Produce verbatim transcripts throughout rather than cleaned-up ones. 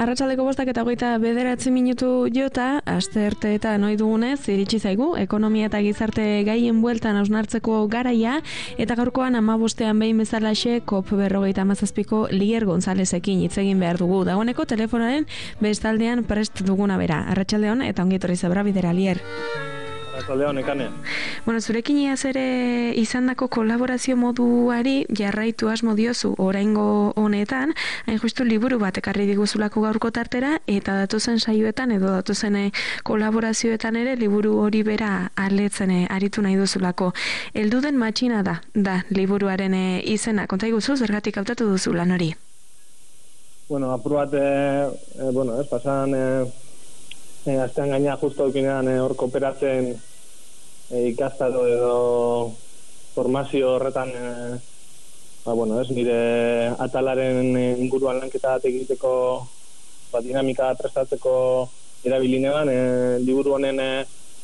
arratsaldeko bostak eta hogeita bederatzi minutu jota, astearte eta noi dugunez, iritsi zaigu, ekonomia eta gizarte gaien bueltan hausnartzeko garaia, eta gaurkoan hamabostean behin bezalaxe kop berrogeita hamazazpiko Lier Gonzalezekin hitz egin behar dugu. Dagoeneko telefonaren bestaldean prest duguna bera. Arratsaldeon eta ongi etorri zebra bidera, Lier. Arratsaldeon, Ekane. Bueno, zurekin iaz ere izandako kolaborazio moduari jarraitu asmo diozu oraingo honetan, hain justu liburu bat ekarri diguzulako gaurko tartera, eta datozen saioetan edo datozen kolaborazioetan ere liburu hori bera aletzen aritu nahi duzulako. Helduden matxina da, da liburuaren izena. Konta iguzu, zergatik hautatu duzu lan hori? Bueno, apur bat, eh, eh, bueno, ez, pasan... Eh... E, astean gaina justo aukinean hor e, kooperatzen e, ikastaro edo formazio horretan e, ba, bueno, ez, nire atalaren inguruan lanketa bat egiteko ba, dinamika prestatzeko erabilinean e, liburu honen e,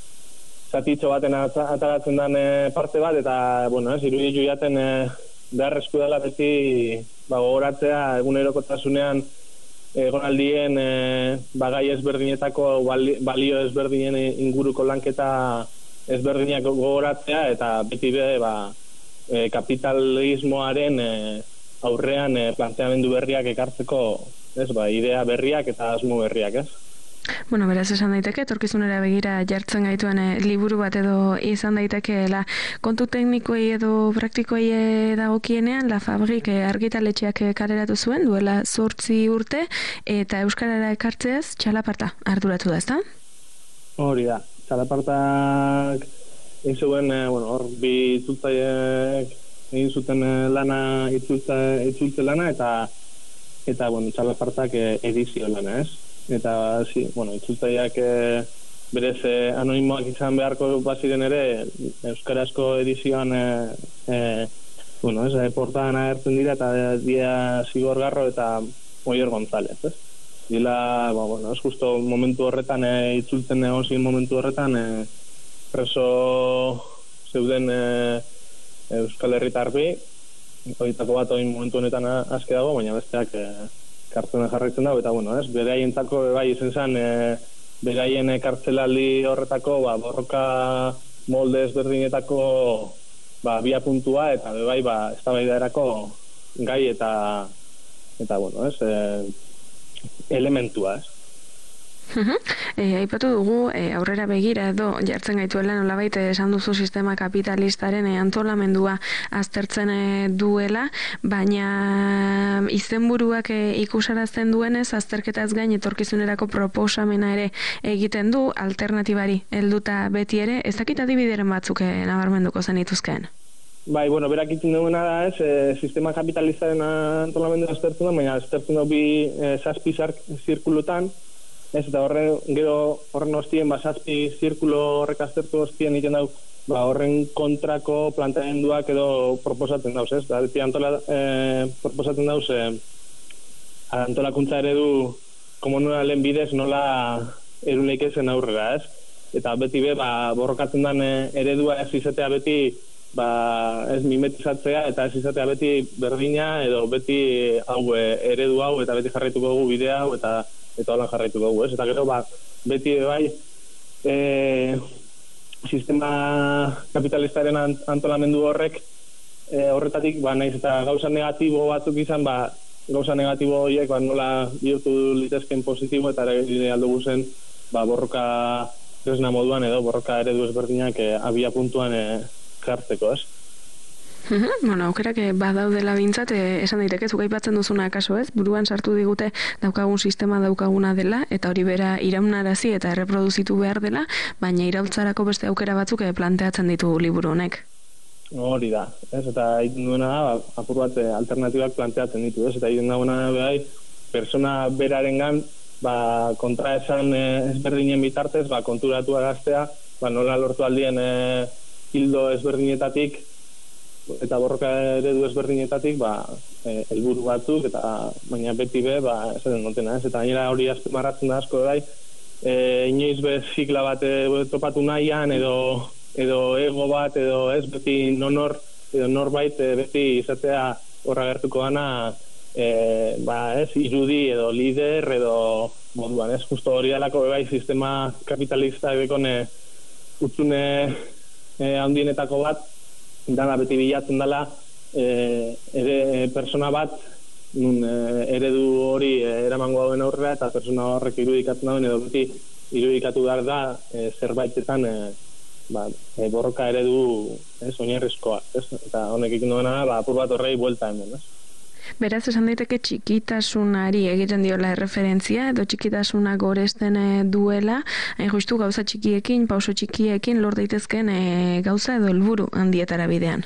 zatitxo baten atalatzen den e, parte bat eta bueno, ez, iruditu jaten e, beharrezko dela beti ba, gogoratzea egunerokotasunean egonaldien e, bagai ezberdinetako balio ezberdinen inguruko lanketa ezberdinak gogoratzea eta beti be ba, e, kapitalismoaren e, aurrean e, planteamendu berriak ekartzeko ez, ba, idea berriak eta asmo berriak, ez? Bueno, beraz esan daiteke, etorkizunera begira jartzen gaituen e, liburu bat edo izan daitekeela kontu teknikoei edo praktikoei dagokienean, La Fabrik e, argitaletxeak kaleratu zuen, duela zortzi urte, eta euskarara ekartzeaz txalaparta arduratu da, ezta? Hori da, txalapartak egin zuen, e, bueno, hor bi itzultzaiek egin zuten e, lana, itzultze, itzultze lana, eta, eta bueno, txalapartak e, edizio lana, ez? Eta, si, bueno, itzultzaileak e, berez e, anonimoak izan beharko baziren ere, euskarazko edizioan e, e, bueno, ez, e, portadan agertzen dira eta dia Zigorgarro eta Oier González, ez? Dila, ba, bueno, ez justo momentu horretan, e, itzultzen egon ziren momentu horretan, e, preso zeuden e, Euskal Herritar bi, horietako bat oin momentu honetan aske dago, baina besteak... E, kartzena jarraitzen dago, eta bueno, ez, beraientzako bai izen zen, e, beraien kartzelaldi horretako, ba, borroka molde ezberdinetako ba, bia puntua, eta bai, ba, eztabaidarako gai eta, eta bueno, ez, e, elementua, ez. E, aipatu dugu e, aurrera begira edo jartzen gaituela nolabait esan duzu sistema kapitalistaren e, antolamendua aztertzen e, duela, baina izenburuak e, ikusarazten duenez azterketaz gain etorkizunerako proposamena ere egiten du alternatibari helduta beti ere, ez dakit adibideren batzuk e, nabarmenduko zenituzkeen? Bai, bueno, berak itzen duguna da ez, e, sistema kapitalistaren antolamendua aztertzen da, baina aztertzen da bi e, zazpi zirkulutan. Ez, eta horren, gero horren ostien, ba, zazpi zirkulo horrek aztertu ostien egiten dau, ba, horren kontrako planteamenduak edo proposatzen dauz, ez? Da, beti antola, e, proposatzen dauz, e, antolakuntza eredu komunalen bidez nola eruneik ezen aurrera, ez? Eta beti be, ba, borrokatzen den eredua ez izatea beti, ba, ez mimetizatzea, eta ez izatea beti berdina, edo beti hau e, eredu hau, eta beti jarraituko dugu bidea hau, eta eta holan jarraitu dugu, ez? Eta gero, ba, beti bai, e, sistema kapitalistaren antolamendu horrek, e, horretatik, ba, naiz eta gauza negatibo batzuk izan, ba, gauza negatibo horiek, ba, nola bihurtu litezken positibo, eta ere aldugu zen, ba, borroka tresna moduan edo, borroka eredu ezberdinak e, abia puntuan e, jartzeko, ez? Bueno, aukerak badaudela bintzat, eh, esan daiteke zuk aipatzen duzuna kaso, ez? Buruan sartu digute daukagun sistema daukaguna dela, eta hori bera iraunarazi eta erreproduzitu behar dela, baina iraultzarako beste aukera batzuk planteatzen ditu liburu honek. Hori da, ez? Eta egiten duena da, apur bat alternatibak planteatzen ditu, ez? Eta egiten duena behai, persona berarengan, ba, kontra esan eh, ezberdinen bitartez, ba, konturatu agaztea, ba, nola lortu aldien eh, hildo ezberdinetatik, eta borroka eredu ezberdinetatik, ba, e, helburu batzuk, eta baina beti be, ba, esaten dutena, ez? Eta gainera hori azpimarratzen da asko bai, e, inoiz be zikla bat e, topatu nahian, edo, edo ego bat, edo ez, beti nonor, edo norbait, e, beti izatea horra gertuko gana e, ba, ez, irudi edo lider edo moduan, ez, justo hori dalako bai sistema kapitalista edekon e, utzune e, handienetako bat, dala beti bilatzen dela e, ere persona bat nun e, eredu hori e, eramango dauen aurrera eta persona horrek irudikatzen dauen edo beti irudikatu behar da e, zerbaitetan e, ba, e, borroka eredu ez, oinarrizkoa, ez? Eta honek ikin duena da, ba, apur bat horrei buelta hemen, ez? Beraz, esan daiteke txikitasunari egiten diola erreferentzia, edo txikitasuna goresten duela, hain justu gauza txikiekin, pauso txikiekin, lor daitezken e, gauza edo helburu handietara bidean.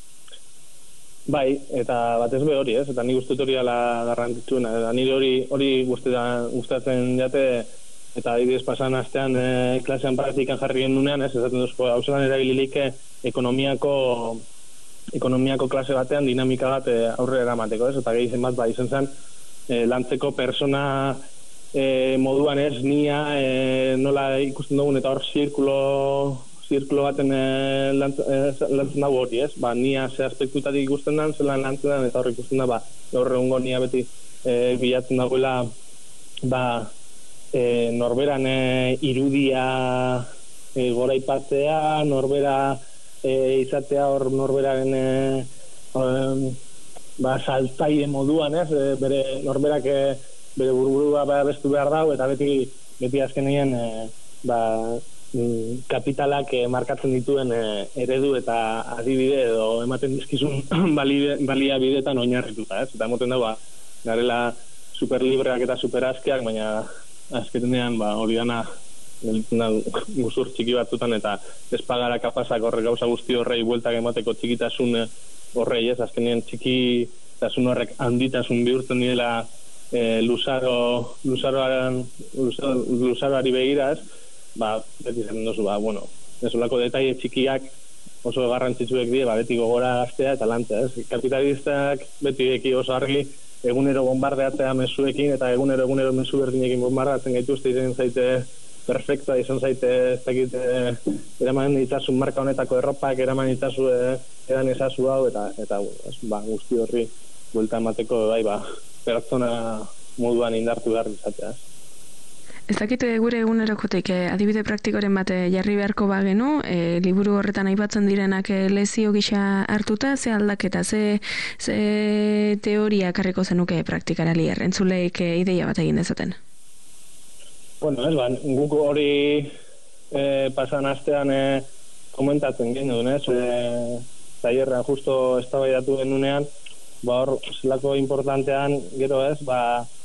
Bai, eta batez be hori, ez? Eta nik uste hori ala garrantzitsuena, eta nire hori, hori gustatzen jate, eta adibidez pasan astean e, klasean praktikan jarri genunean, ez? Esaten duzko, hau zelan erabililik ekonomiako ekonomiako klase batean dinamika bat e, aurrera eramateko, ez? Eta gehi zen bat, ba, izan zen, e, lantzeko persona e, moduan ez, nia e, nola ikusten dugun, eta hor zirkulo, zirkulo baten e, lantz, e, lantzen dago hori, ez? Ba, nia ze aspektutatik ikusten den, zelan lantzen den, eta hor ikusten da, ba, gaur egungo nia beti e, bilatzen dagoela, ba, e, norberan e, irudia e, gora ipatzea, norbera E, izatea hor norberaren e, um, ba, saltaile moduan, ez? E, bere norberak e, bere burburua ba, bestu behar dago, eta beti, beti azkenean e, ba, mm, kapitalak e, markatzen dituen e, eredu eta adibide edo ematen dizkizun balia bidetan oinarrituta, ez? Eta emoten dago, ba, garela superlibreak eta superazkeak, baina azkenean ba, hori dana guzur txiki batzutan eta ez pagara kapazak horre gauza guzti horrei bueltak emateko txikitasun horrei, ez, azkenean txikitasun horrek handitasun bihurtzen direla e, luzaro luzaroaren luzaro, luzaroari begiraz, ba, beti zen dozu, ba, bueno, esolako detaile txikiak oso garrantzitsuek die, ba, beti gogora gaztea eta lantzea, ez, kapitalistak beti eki oso argi egunero bombardeatzea mezuekin eta egunero egunero mezu berdinekin bombardeatzen gaituzte izen zaite perfecta izan zaite ez dakit eh, eraman ditasun marka honetako erropak eraman ditasu eh, edan ezazu hau eta eta ez, ba, guzti horri buelta emateko bai ba pertsona moduan indartu behar izatea. Ez dakit gure egunerokotik eh, adibide praktikoren bat jarri beharko bagenu, eh, liburu horretan aipatzen direnak eh, lezio gisa hartuta, ze aldaketa, ze, ze teoria karriko zenuke praktikara lier, entzuleik eh, ideia bat egin dezaten. Bueno, ez, ba, guk hori e, pasan astean e, komentatzen genuen, ez? E, Zailerrean justo eztabaidatu genunean, ba hor, zelako importantean, gero ez, ba,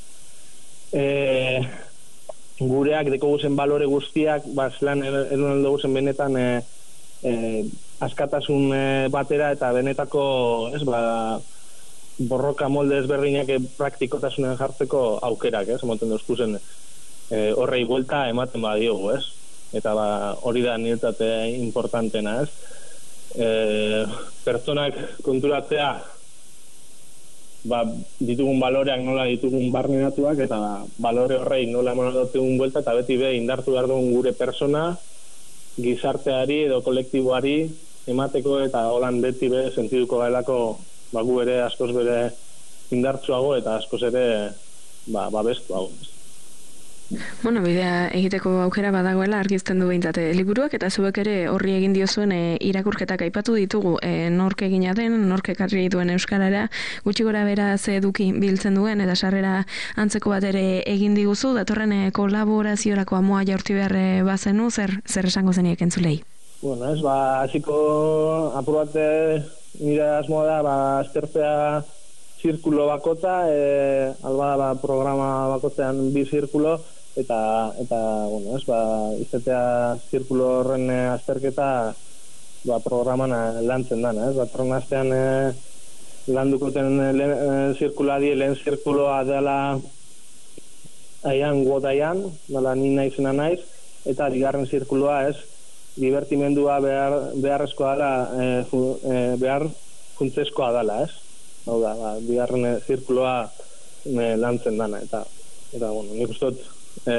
e, gureak deko guzen balore guztiak, ba, zelan erunen dugu zen benetan e, e, askatasun e, batera eta benetako, ez, ba, borroka molde ezberdinak e, praktikotasunen jartzeko aukerak, ez? Moten duzku zen, E, horrei buelta ematen badiogu, ez? Eta ba, hori da niretzate importantena, ez? E, pertsonak konturatzea ba, ditugun baloreak nola ditugun barnenatuak eta ba, balore horrei nola emanatugun buelta eta beti be indartu behar dugun gure persona gizarteari edo kolektiboari emateko eta holan beti be sentiduko gaelako ba, gu ere askoz bere indartsuago eta askoz ere ba, babestuago, ez? Bueno, bidea egiteko aukera badagoela argizten du behintzate liburuak eta zuek ere horri egin diozuen e, irakurketak aipatu ditugu e, nork egina den, nork ekarri duen euskarara, gutxi gora bera ze eduki biltzen duen eta sarrera antzeko bat ere egin diguzu, datorren e, kolaboraziorako amoa jaurti behar bazenu, zer, zer esango zeniek entzulei? Bueno, ez, ba, hasiko apur bat nire asmoa da, ba, aztertzea zirkulo bakotza, e, alba ba, programa bakotzean bi zirkulo, eta, eta bueno, ez, ba, izatea zirkulo horren e, azterketa ba, programan lantzen dana, ez, ba, torren astean e, landukoten e, zirkuloa die, lehen zirkuloa dela aian godaian, dela ni naizena naiz, eta bigarren zirkuloa ez, divertimendua behar, beharrezkoa dela, e, fu, e, behar funtsezkoa dela, ez. Hau da, ba, bigarren zirkuloa e, lantzen dana, eta, eta bueno, nik uste dut, e,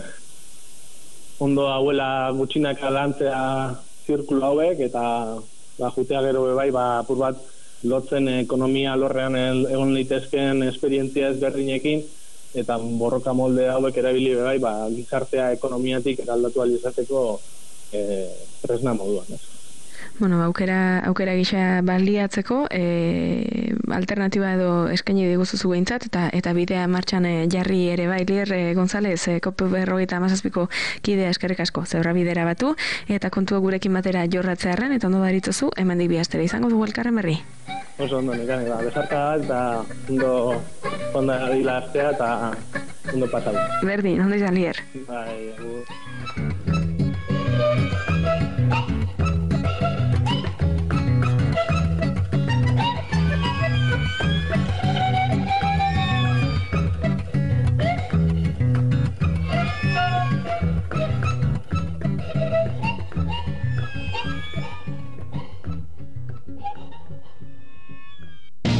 ondo hauela gutxinaka lantzea zirkulo hauek, eta ba, jutea gero bai, ba, apur bat lotzen ekonomia alorrean egon litezkeen esperientzia ezberdinekin, eta borroka molde hauek erabili bai, ba, gizartea ekonomiatik eraldatu ahal izateko e, tresna moduan. Ez. Bueno, aukera, aukera gisa baliatzeko, e, alternatiba edo eskaini diguzuzu behintzat, eta eta bidea martxan e, jarri ere bai, Lier e, González, e, COP berrogeita hamazazpiko kidea eskerrik asko, zeurra bidera batu, eta kontua gurekin batera jorratzearen, eta ondo daritzozu, hemendik bi astera izango dugu elkarren berri. Oso ondo, nekane, ba, besarka eta ondo onda dila astea eta ondo pasau. Berdin, ondo izan, Lier. Bai, agur.